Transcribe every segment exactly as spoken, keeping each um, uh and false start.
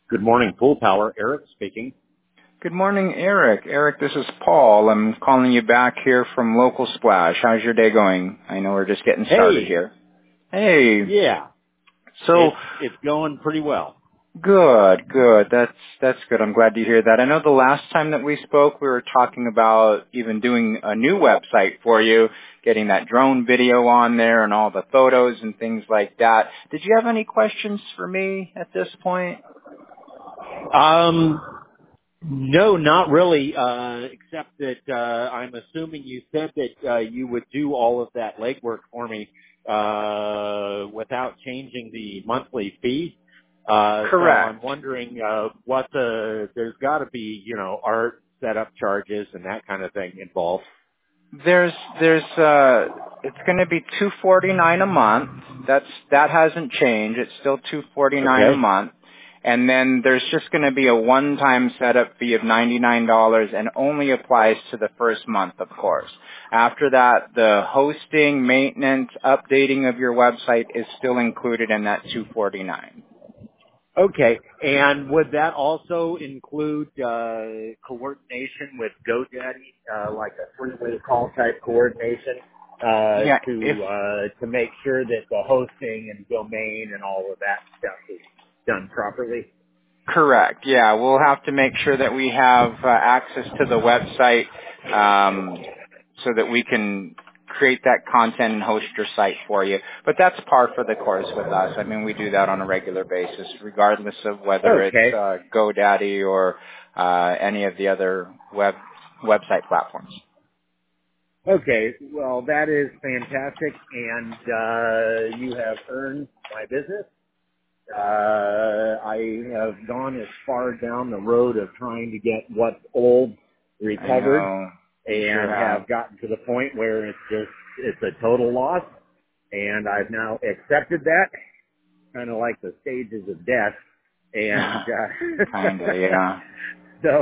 Good morning, Pool Power. Eric speaking. Good morning, Eric. Eric, this is Paul. I'm calling you back here from Local Splash. How's your day going? I know we're just getting started Hey. here. Hey. Yeah. So It's, it's going pretty well. good, good. That's that's good. I'm glad to hear that. I know the last time that we spoke, we were talking about even doing a new website for you, getting that drone video on there and all the photos and things like that. Did you have any questions for me at this point? Um, no, not really, uh, except that, uh, I'm assuming you said that, uh, you would do all of that legwork for me, uh, without changing the monthly fee. Uh, so Correct. I'm wondering, uh, what the, there's gotta be, you know, art setup charges and that kind of thing involved. There's there's uh it's going to be two forty-nine a month. That's that hasn't changed. It's still two forty-nine a Okay. month. And then there's just going to be a one-time setup fee of ninety-nine dollars and only applies to the first month, of course. After that, the hosting, maintenance, updating of your website is still included in that two forty-nine. Okay, and would that also include uh, coordination with GoDaddy, uh, like a three-way call type coordination uh, Yeah, if to uh, to make sure that the hosting and domain and all of that stuff is done properly? correct. Yeah, we'll have to make sure that we have uh, access to the website um, so that we can create that content and host your site for you. But that's par for the course with us. I mean, we do that on a regular basis, regardless of whether it's Okay, uh, GoDaddy or uh, any of the other web website platforms. okay. Well, that is fantastic, and uh, you have earned my business. Uh, I have gone as far down the road of trying to get what's old I recovered know. You sure and have. have gotten to the point where it's just, it's a total loss. And I've now accepted that, kind of like the stages of death. And, Kind of, uh, yeah. so,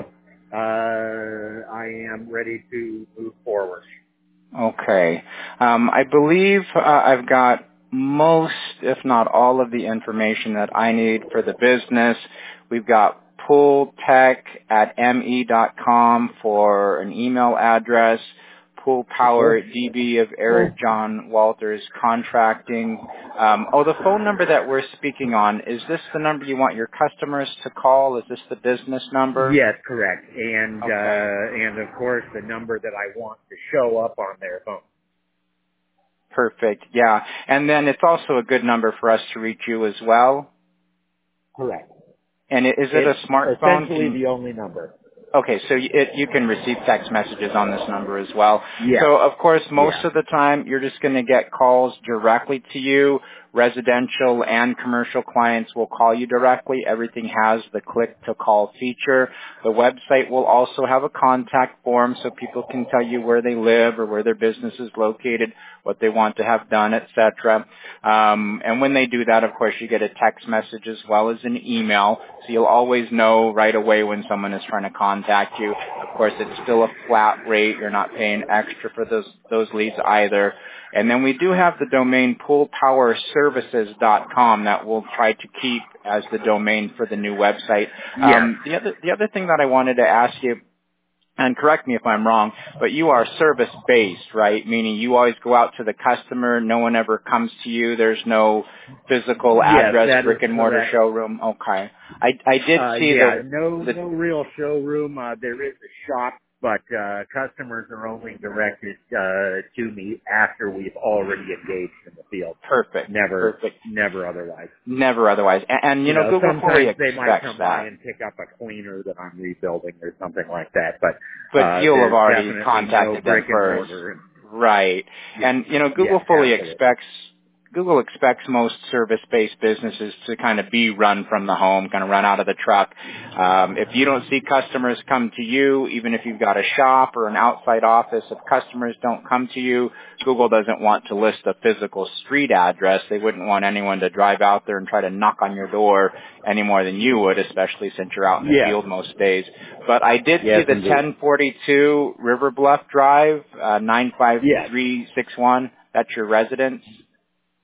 uh, I am ready to move forward. Okay. Um, I believe uh, I've got most, if not all, of the information that I need for the business. We've got pooltech at m e dot com for an email address. Pool Power Sure. D B of Eric John Walters Contracting. Um, oh, the phone number that we're speaking on, is this the number you want your customers to call? Is this the business number? Yes, correct. And, Okay. uh, and of course the number that I want to show up on their phone. Perfect. Yeah. And then it's also a good number for us to reach you as well. Correct. And i- is it a It's smartphone? essentially Can the only number. Okay, so y- it, you can receive text messages on this number as well. Yeah. So of course, most Yeah. of the time, you're just going to get calls directly to you. Residential and commercial clients will call you directly. Everything has the click to call feature. The website will also have a contact form so people can tell you where they live or where their business is located, what they want to have done, et cetera. Um, and when they do that, of course, you get a text message as well as an email, so you'll always know right away when someone is trying to contact you. Of course, it's still a flat rate. You're not paying extra for those those leads either. And then we do have the domain pool power services dot com that we'll try to keep as the domain for the new website. Yes. Um, the other the other thing that I wanted to ask you, and correct me if I'm wrong, but you are service-based, right? Meaning you always go out to the customer. No one ever comes to you. There's no physical Yes, address, that is brick and mortar correct. showroom. Okay. I, I did Uh, see yeah, the, no, the, no real showroom. Uh, there is a shop, but, uh, customers are only directed, uh, to me after we've already engaged in the field. perfect, Never, perfect. never otherwise. Never otherwise. And, and you You know, know, Google fully sometimes they might expects come by that. and pick up a cleaner that I'm rebuilding or something like that, but, But uh, you'll have there's already definitely no contacted them brick and first. mortar. Right. Yeah, And, you know, yeah, Google fully absolutely. expects, Google expects most service-based businesses to kind of be run from the home, kind of run out of the truck. Um, if you don't see customers come to you, even if you've got a shop or an outside office, if customers don't come to you, Google doesn't want to list a physical street address. They wouldn't want anyone to drive out there and try to knock on your door any more than you would, especially since you're out in the Yes, field most days. But I did see yes the indeed. ten forty-two River Bluff Drive, uh, Yes. nine five three six one. That's your residence?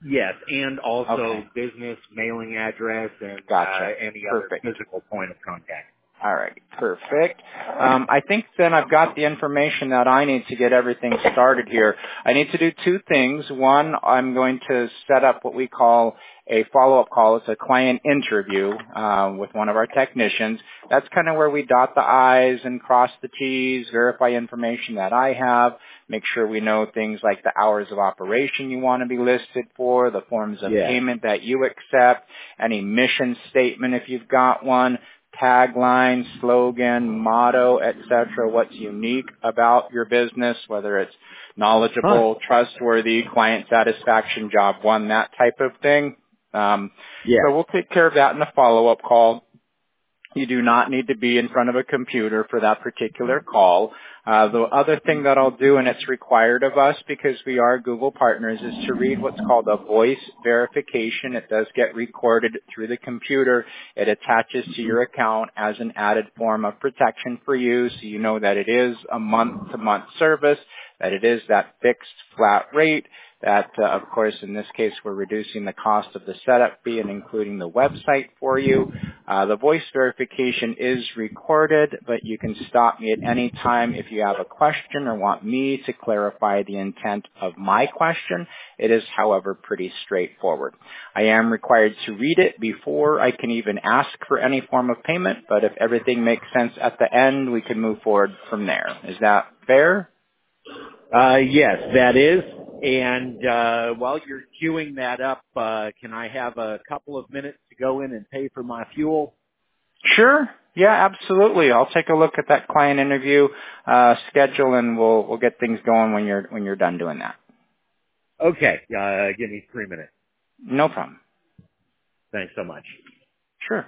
Yes, and also Okay. business mailing address and uh, Gotcha. any other Perfect. physical point of contact. All right, perfect. Um, I think then I've got the information that I need to get everything started here. I need to do two things. One, I'm going to set up what we call a follow-up call. It's a client interview uh, with one of our technicians. That's kind of where we dot the I's and cross the T's, verify information that I have, make sure we know things like the hours of operation you want to be listed for, the forms of Yeah. payment that you accept, any mission statement if you've got one, tagline, slogan, motto, et cetera, what's unique about your business, whether it's Huh. knowledgeable, trustworthy, client satisfaction, job one, that type of thing. Um, Yeah. so we'll take care of that in a follow-up call. You do not need to be in front of a computer for that particular call. Uh, the other thing that I'll do, and it's required of us because we are Google partners, is to read what's called a voice verification. It does get recorded through the computer. It attaches to your account as an added form of protection for you, so you know that it is a month-to-month service, that it is that fixed flat rate, that, uh, of course, in this case, we're reducing the cost of the setup fee and including the website for you. Uh, the voice verification is recorded, but you can stop me at any time if you have a question or want me to clarify the intent of my question. It is, however, pretty straightforward. I am required to read it before I can even ask for any form of payment, but if everything makes sense at the end, we can move forward from there. Is that fair? Uh, yes, that is. And uh, while you're queuing that up, uh, can I have a couple of minutes to go in and pay for my fuel? Sure. Yeah, absolutely. I'll take a look at that client interview uh, schedule, and we'll we'll get things going when you're when you're done doing that. Okay. Uh, give me three minutes. No problem. Thanks so much. Sure.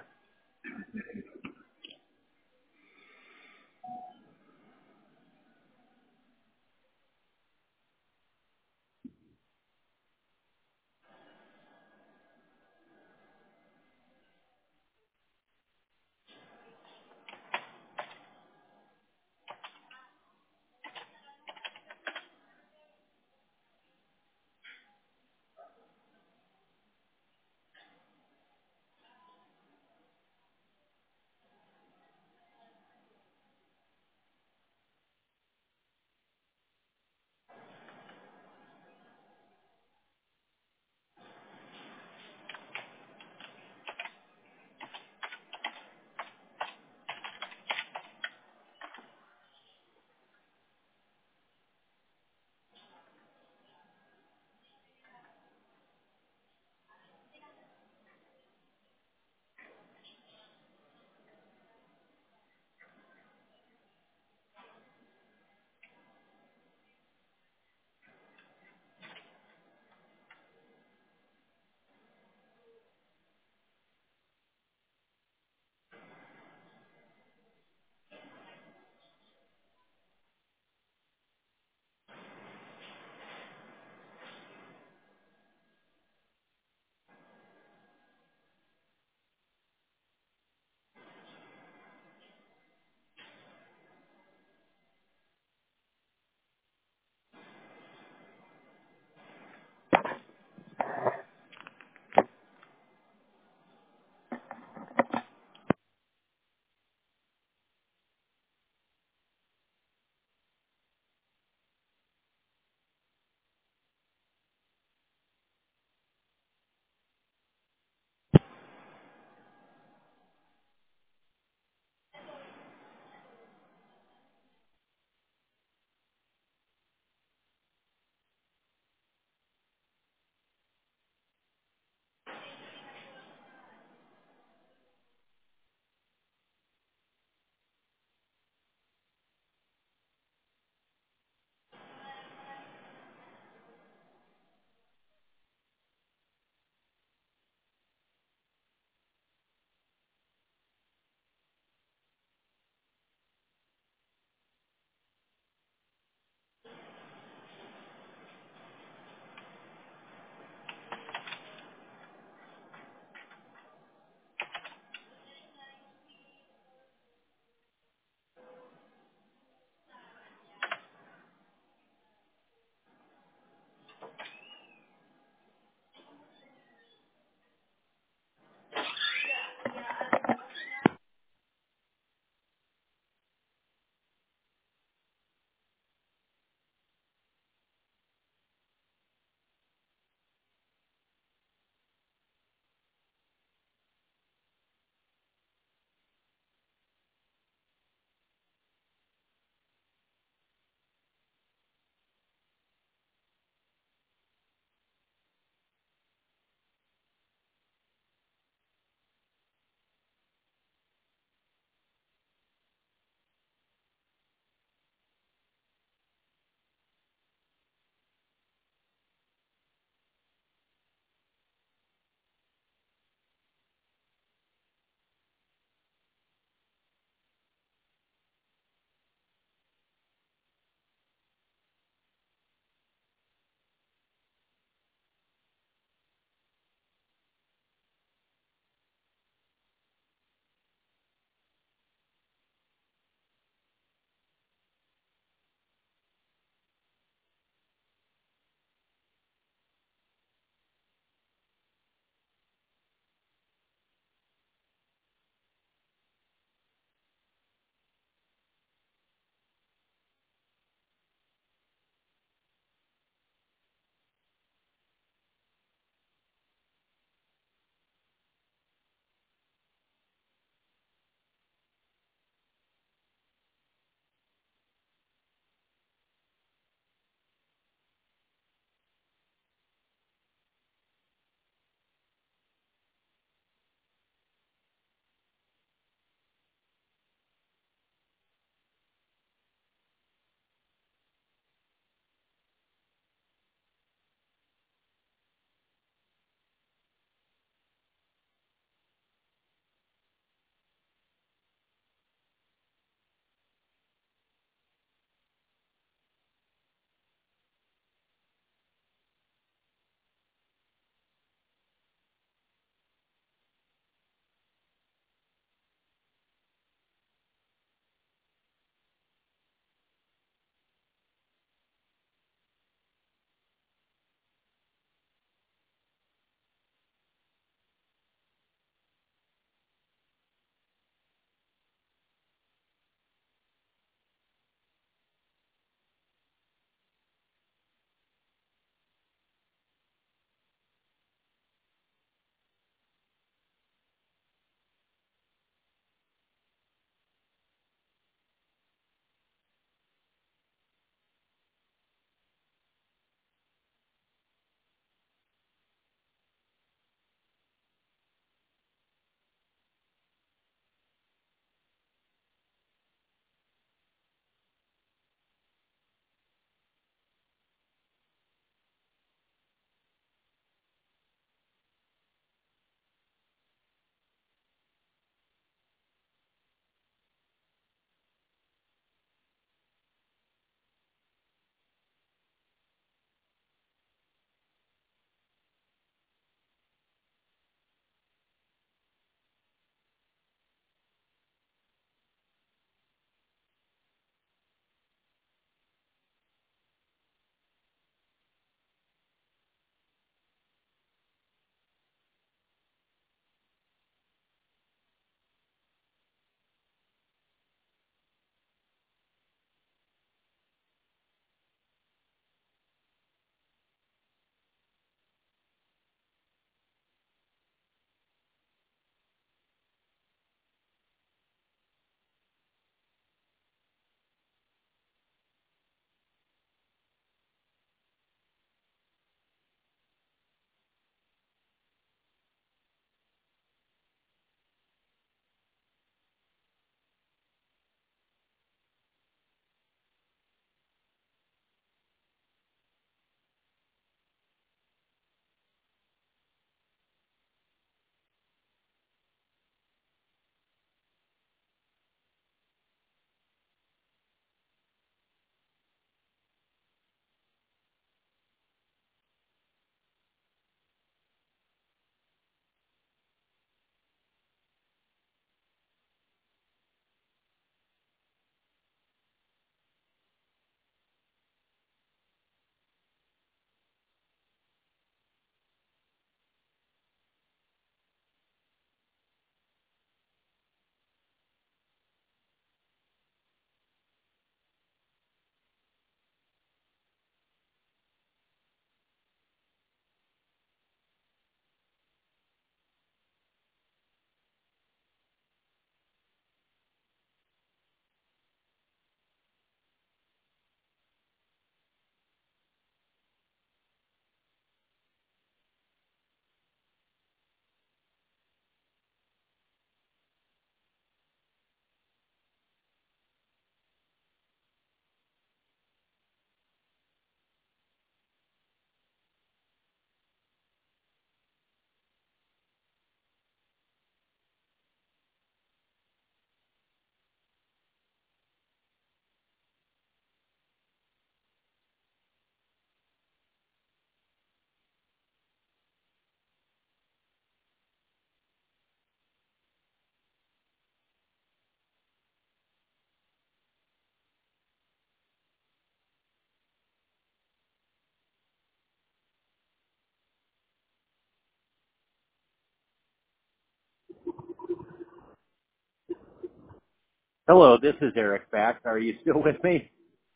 Hello, this is Eric Bax. Are you still with me?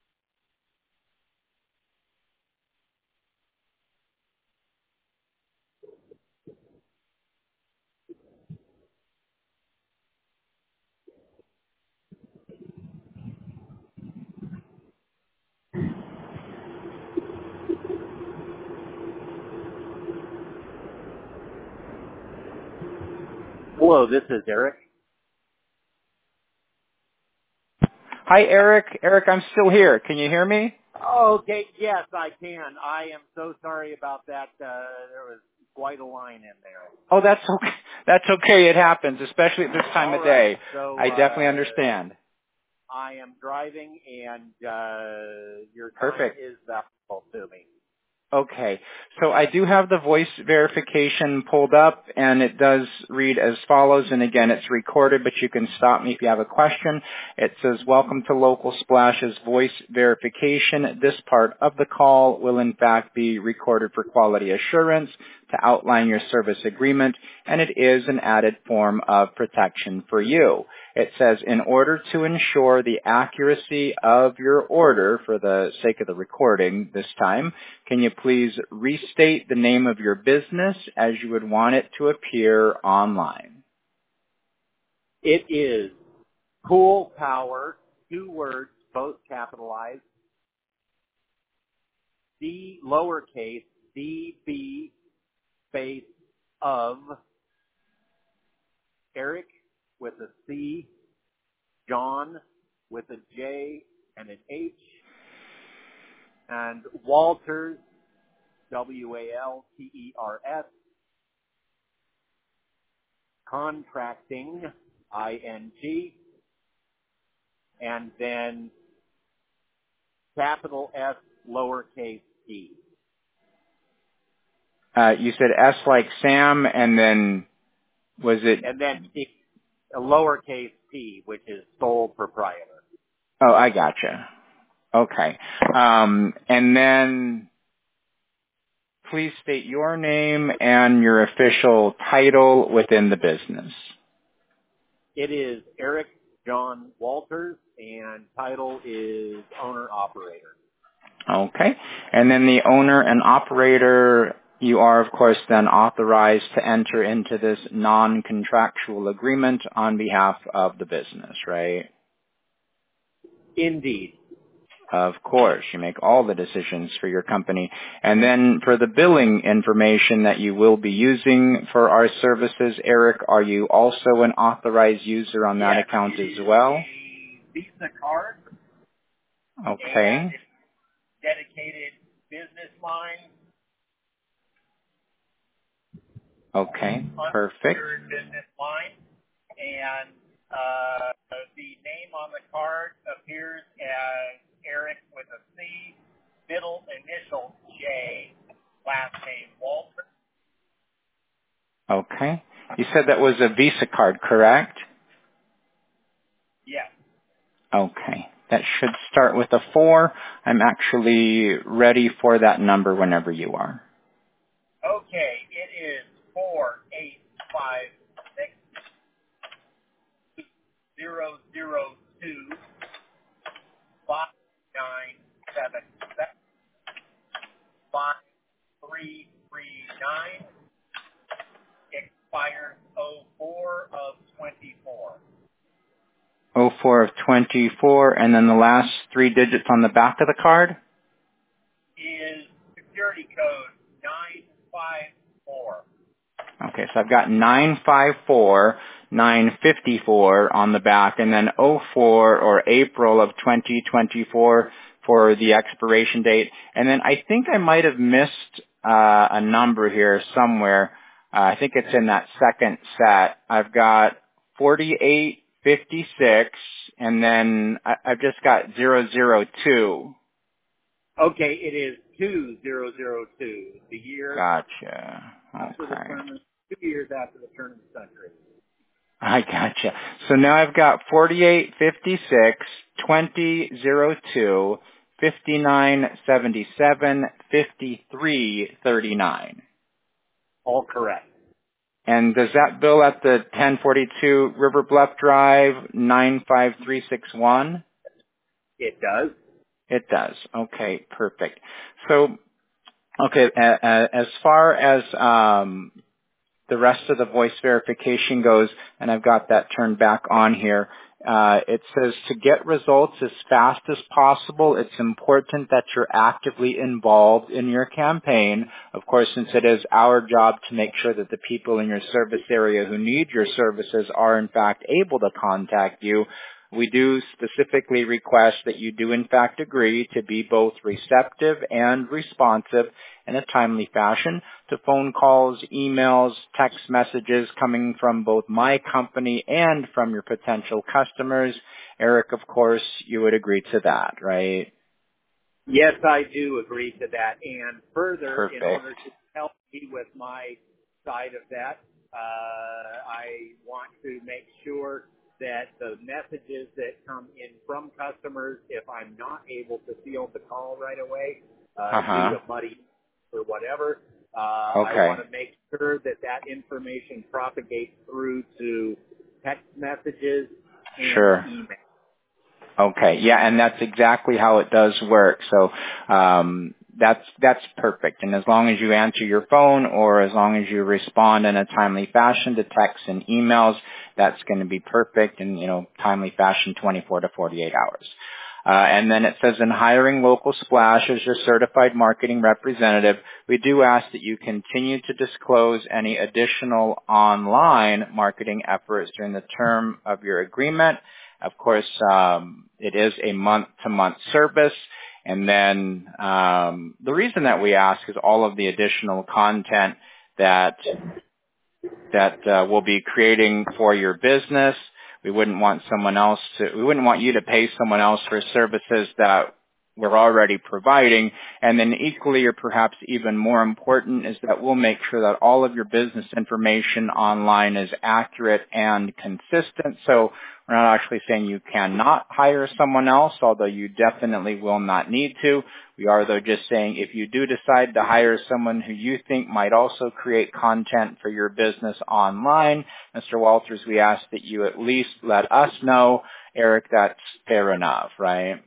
Hello, this is Eric. Hi, Eric. Eric, I'm still here. Can you hear me? Okay, yes, I can. I am so sorry about that. Uh, there was quite a line in there. Oh, that's okay. That's okay. It happens, especially at this time All of right, day. so I definitely uh, understand. I am driving, and uh, your time Perfect. is valuable to me. Okay. So I do have the voice verification pulled up, and it does read as follows. And again, it's recorded, but you can stop me if you have a question. It says, welcome to Local Splash's voice verification. This part of the call will in fact be recorded for quality assurance to outline your service agreement, and it is an added form of protection for you. It says, in order to ensure the accuracy of your order, for the sake of the recording this time, can you please restate the name of your business as you would want it to appear online? It is Cool Power, two words, both capitalized, D lowercase, D B space of Eric with a C, John with a J and an H, and Walters, W A L T E R S, Contracting, I N G, and then capital S, lowercase t. Uh, you said S like Sam, and then was it? And then T, a lowercase t, which is sole proprietor. Oh, I gotcha. Okay. Um, and then please state your name and your official title within the business. It is Eric John Walters, and title is owner-operator. Okay. And then the owner and operator, you are, of course, then authorized to enter into this non-contractual agreement on behalf of the business, right? Indeed. Of course. You make all the decisions for your company. And then for the billing information that you will be using for our services, Eric, are you also an authorized user on that Yes, account it as is well? a Visa card, and Okay. it's dedicated business line, Okay. Perfect. unsecured business line, and uh, the name on the card appears as Eric with a C, middle initial J, last name Walter. Okay. You said that was a Visa card, correct? Yes. Okay. That should start with a four. I'm actually ready for that number whenever you are. Okay, it is four eight five six zero zero two five nine seven seven five three three nine. Expires oh four of twenty-four. oh four of twenty-four, and then the last three digits on the back of the card? Is security code nine five four. Okay, so I've got nine five four, nine five-four on the back, and then oh four or April of twenty twenty-four for the expiration date. And then I think I might have missed uh, a number here somewhere. Uh, I think it's in that second set. I've got forty-eight fifty-six, and then I, I've just got zero zero two. Okay, it is two zero zero two. The year Gotcha. after the Okay. turn, two years after the turn of the century. I gotcha. So now I've got forty-eight fifty-six, twenty oh two, fifty-nine seventy-seven, fifty-three thirty-nine. All correct. And does that bill at the ten forty-two River Bluff Drive, nine five three six one? It does. It does. Okay, perfect. So, okay, a, a, as far as um, the rest of the voice verification goes, and I've got that turned back on here, uh, it says to get results as fast as possible, it's important that you're actively involved in your campaign. Of course, since it is our job to make sure that the people in your service area who need your services are in fact able to contact you, we do specifically request that you do in fact agree to be both receptive and responsive in a timely fashion to phone calls, emails, text messages coming from both my company and from your potential customers. Eric, of course, you would agree to that, right? Yes, I do agree to that. And further, Perfect. in order to help me with my side of that, uh, I want to make sure that the messages that come in from customers, if I'm not able to field the call right away, uh, Uh-huh. due to muddy or whatever, uh, Okay. I want to make sure that that information propagates through to text messages and Sure. email. Okay, yeah, and that's exactly how it does work. So um, that's that's perfect. And as long as you answer your phone or as long as you respond in a timely fashion to texts and emails, that's going to be perfect in, you know, timely fashion, twenty-four to forty-eight hours. Uh, and then it says in hiring Local Splash as your certified marketing representative, we do ask that you continue to disclose any additional online marketing efforts during the term of your agreement. Of course, um, it is a month-to-month service. And then um, the reason that we ask is all of the additional content that that uh, we'll be creating for your business. We wouldn't want someone else to, we wouldn't want you to pay someone else for services that we're already providing. And then equally or perhaps even more important is that we'll make sure that all of your business information online is accurate and consistent. So we're not actually saying you cannot hire someone else, although you definitely will not need to. We are, though, just saying if you do decide to hire someone who you think might also create content for your business online, Mister Walters, we ask that you at least let us know. Eric, that's fair enough, right?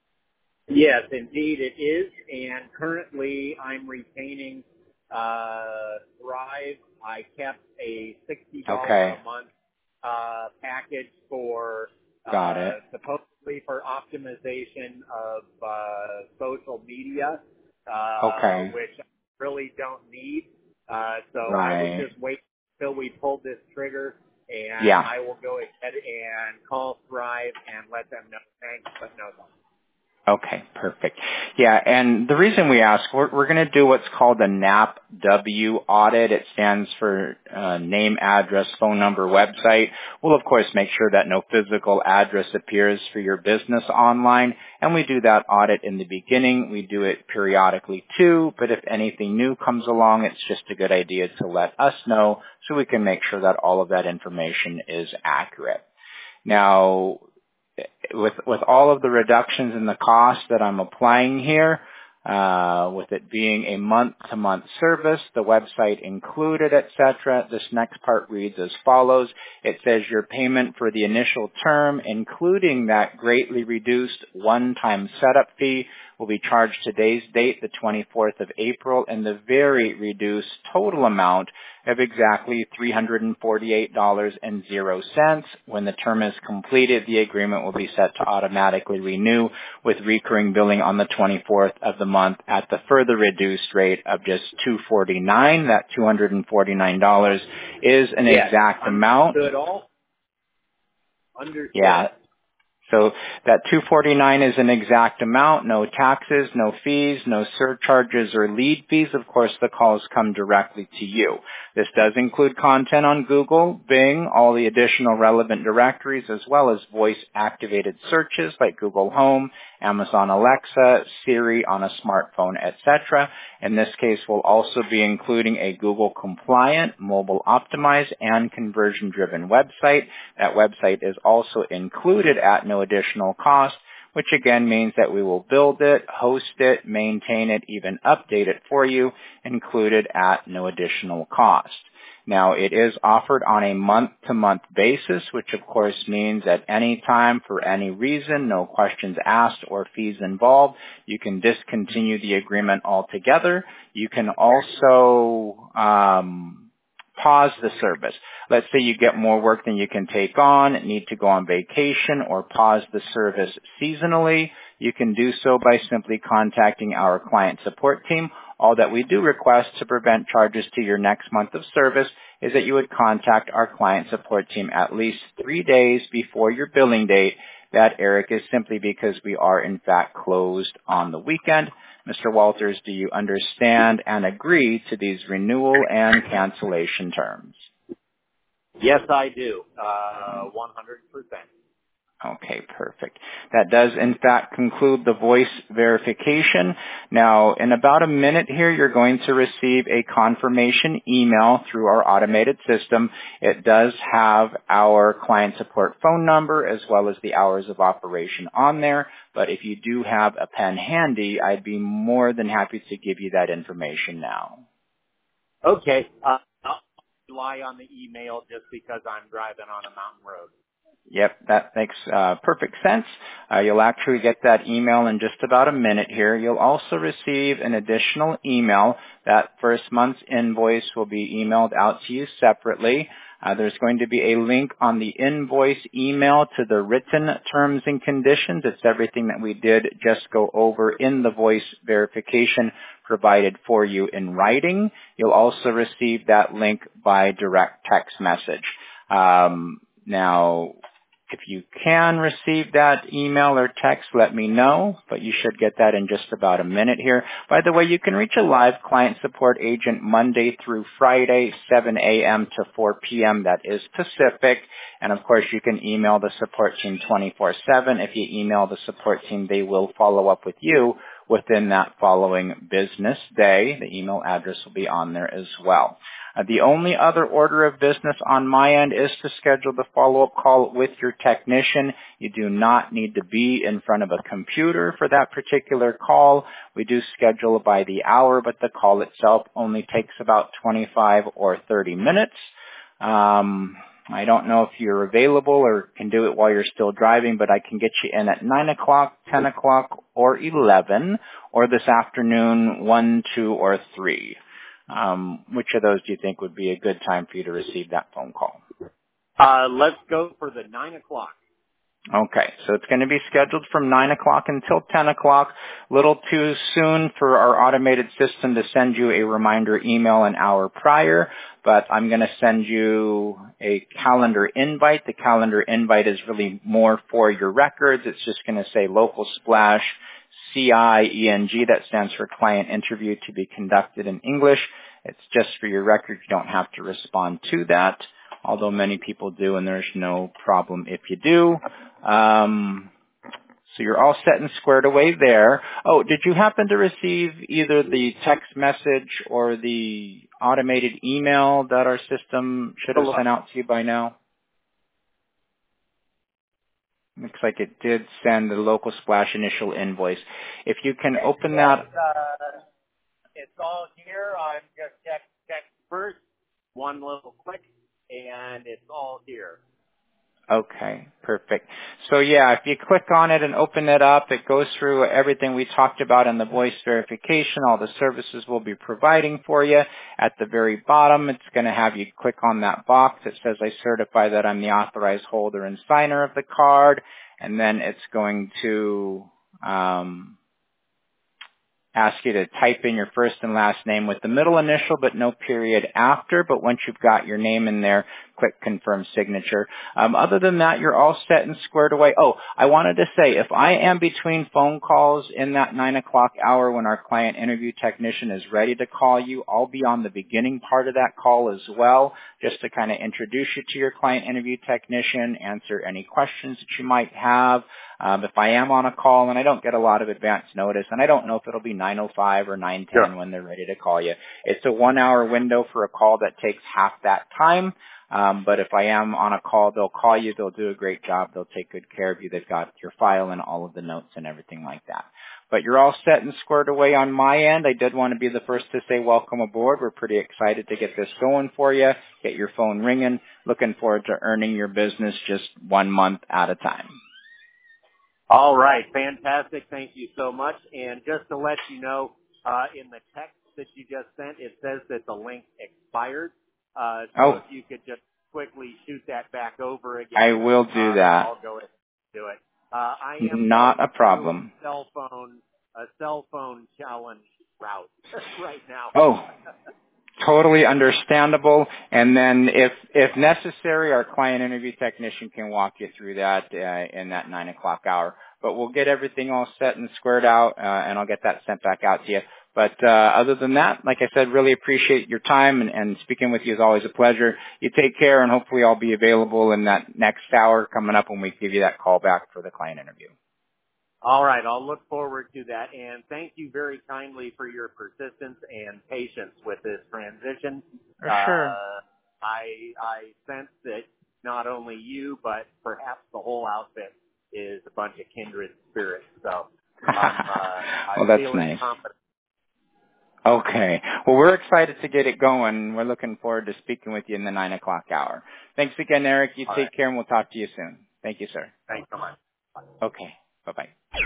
Yes, indeed it is. And currently I'm retaining uh, Thrive. I kept a sixty dollars Okay. a month uh, package for Got uh, it. supposedly for optimization of uh, social media, uh, Okay. which I really don't need. Uh, so I would Right. just wait until we pull this trigger, and Yeah. I will go ahead and call Thrive and let them know thanks, but no thanks. Okay, perfect. Yeah, and the reason we ask, we're, we're going to do what's called a N A P W audit. It stands for uh, name, address, phone number, website. We'll, of course, make sure that no physical address appears for your business online, and we do that audit in the beginning. We do it periodically, too, but if anything new comes along, it's just a good idea to let us know so we can make sure that all of that information is accurate. Now, with with all of the reductions in the cost that I'm applying here, uh, with it being a month-to-month service, the website included, et cetera, this next part reads as follows. It says your payment for the initial term, including that greatly reduced one-time setup fee, will be charged today's date, the twenty-fourth of April, and the very reduced total amount of exactly three hundred forty-eight dollars and zero cents. When the term is completed, the agreement will be set to automatically renew with recurring billing on the twenty-fourth of the month at the further reduced rate of just two hundred forty-nine dollars. That two hundred forty-nine dollars is an Yes, exact amount. understood all. Understood. Yeah. So that two hundred forty-nine dollars is an exact amount, no taxes, no fees, no surcharges or lead fees. Of course, the calls come directly to you. This does include content on Google, Bing, all the additional relevant directories, as well as voice-activated searches like Google Home, Amazon Alexa, Siri on a smartphone, et cetera. In this case, we'll also be including a Google-compliant, mobile-optimized, and conversion-driven website. That website is also included at no additional cost, which again means that we will build it, host it, maintain it, even update it for you, included at no additional cost. Now, it is offered on a month-to-month basis, which of course means at any time, for any reason, no questions asked or fees involved, you can discontinue the agreement altogether. You can also um, pause the service. Let's say you get more work than you can take on, need to go on vacation, or pause the service seasonally. You can do so by simply contacting our client support team. All that we do request to prevent charges to your next month of service is that you would contact our client support team at least three days before your billing date. That, Eric, is simply because we are in fact closed on the weekend. Mister Walters, do you understand and agree to these renewal and cancellation terms? Yes, I do. Uh, one hundred percent. Okay, perfect. That does in fact conclude the voice verification. Now, in about a minute here, you're going to receive a confirmation email through our automated system. It does have our client support phone number as well as the hours of operation on there. But if you do have a pen handy, I'd be more than happy to give you that information now. Okay. Uh, I'll rely on the email just because I'm driving on a mountain road. Yep, that makes uh, perfect sense. Uh, you'll actually get that email in just about a minute here. You'll also receive an additional email. That first month's invoice will be emailed out to you separately. Uh, there's going to be a link on the invoice email to the written terms and conditions. It's everything that we did just go over in the voice verification provided for you in writing. You'll also receive that link by direct text message. Um, now, if you can receive that email or text, let me know, but you should get that in just about a minute here. By the way, you can reach a live client support agent Monday through Friday, seven a.m. to four p.m. That is Pacific. And of course, you can email the support team twenty-four seven. If you email the support team, they will follow up with you within that following business day. The email address will be on there as well. Uh, the only other order of business on my end is to schedule the follow-up call with your technician. You do not need to be in front of a computer for that particular call. We do schedule by the hour, but the call itself only takes about twenty-five or thirty minutes. Um, I don't know if you're available or can do it while you're still driving, but I can get you in at nine o'clock, ten o'clock, or eleven, or this afternoon, one, two, or three. Um, which of those do you think would be a good time for you to receive that phone call? Uh, let's go for the nine o'clock. Okay, so it's going to be scheduled from nine o'clock until ten o'clock. A little too soon for our automated system to send you a reminder email an hour prior, but I'm going to send you a calendar invite. The calendar invite is really more for your records. It's just going to say Local Splash C I E N G. That stands for Client Interview to be conducted in English. It's just for your record. You don't have to respond to that, although many people do, and there's no problem if you do. Um, so you're all set and squared away there. Oh, did you happen to receive either the text message or the automated email that our system should have sent out to you by now? Looks like it did send the Local Splash initial invoice. If you can open that. Uh, it's all here. I'm just check, check first. One little click, and it's all here. Okay, perfect. So yeah, if you click on it and open it up, it goes through everything we talked about in the voice verification, all the services we'll be providing for you. At the very bottom, it's going to have you click on that box that says, I certify that I'm the authorized holder and signer of the card. And then it's going to um, ask you to type in your first and last name with the middle initial, but no period after. But once you've got your name in there, click confirm signature. Um, other than that, you're all set and squared away. Oh, I wanted to say, if I am between phone calls in that nine o'clock hour when our client interview technician is ready to call you, I'll be on the beginning part of that call as well, just to kind of introduce you to your client interview technician, answer any questions that you might have. Um, if I am on a call and I don't get a lot of advance notice, and I don't know if it'll be nine oh five or nine ten Sure. when they're ready to call you, it's a one-hour window for a call that takes half that time. Um, but if I am on a call, they'll call you. They'll do a great job. They'll take good care of you. They've got your file and all of the notes and everything like that. But you're all set and squared away on my end. I did want to be the first to say welcome aboard. We're pretty excited to get this going for you, get your phone ringing. Looking forward to earning your business just one month at a time. All right. Fantastic. Thank you so much. And just to let you know, uh, in the text that you just sent, it says that the link expired. Uh, so Oh. if you could just quickly shoot that back over again. I will do uh, that. I'll go ahead and do it. Uh, I am Not going a problem. through a cell phone, a cell phone challenge route right now. Oh. Totally understandable. And then if, if necessary, our client interview technician can walk you through that uh, in that nine o'clock hour. But we'll get everything all set and squared out, uh, and I'll get that sent back out to you. But uh, other than that, like I said, really appreciate your time, and, and speaking with you is always a pleasure. You take care, and hopefully I'll be available in that next hour coming up when we give you that call back for the client interview. All right. I'll look forward to that. And thank you very kindly for your persistence and patience with this transition. For sure. Uh, I, I sense that not only you, but perhaps the whole outfit is a bunch of kindred spirits. So I'm, uh, well, I'm that's feeling nice. confident. Okay. Well, we're excited to get it going. We're looking forward to speaking with you in the nine o'clock hour. Thanks again, Eric. You All take right. care, and we'll talk to you soon. Thank you, sir. Thanks so much. Bye. Okay. Bye-bye.